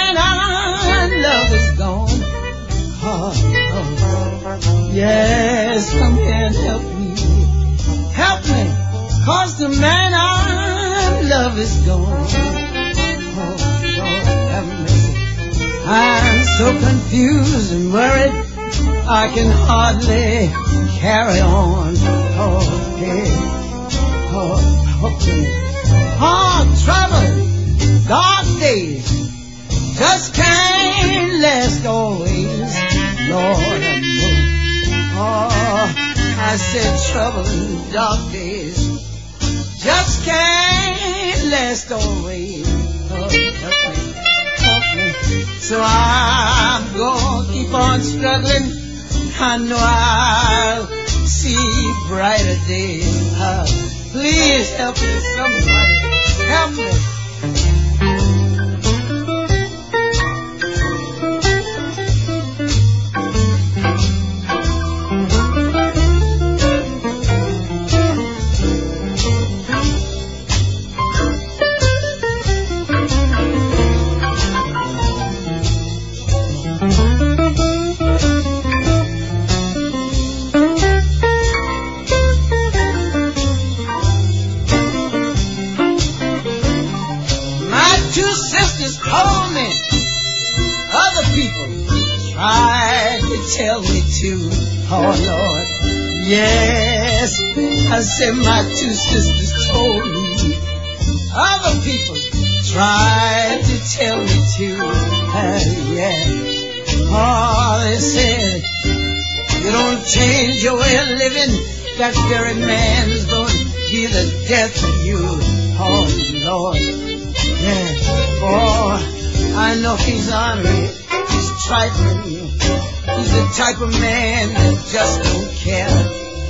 man I love is gone. Oh, yes, come here and help me. Help me, 'cause the man I love is gone. Oh, Lord, have mercy. I'm so confused and worried, I can hardly carry on. Oh, hey, oh, okay. Hard trouble, dark days, just can't last always. Lord, I know. Oh, I said trouble and dark days just can't last always. Oh, help me. So I'm gonna keep on struggling. I know I'll see brighter days. Please help me, somebody. Help me. Oh, Lord, yes, I said my two sisters told me. Other people tried to tell me too. Yeah. Oh, they said, you don't change your way of living, that very man's going to be the death of you. Oh, Lord, yeah. Oh, I know he's ornery, he's trifling. He's the type of man that just don't care.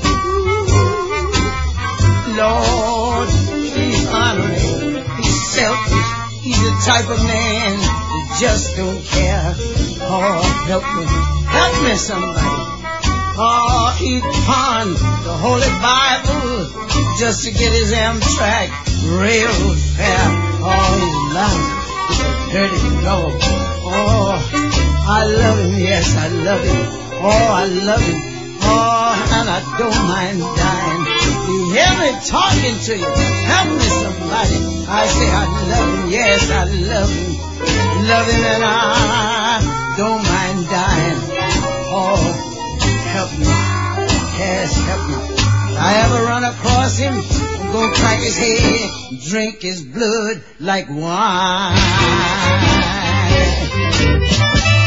Lord, he's honoring, he's selfish. He's the type of man that just don't care. Oh, help me somebody. Oh, he pawned the Holy Bible just to get his Amtrak railroad fare. Oh, he's lying, he's a dirty dog. Oh, I love him, yes, I love him. Oh, I love him. Oh, and I don't mind dying. You hear me talking to you? Help me, somebody. I say I love him, yes, I love him. Love him and I don't mind dying. Oh, help me. Yes, help me. If I ever run across him, I'm gonna crack his head, drink his blood like wine.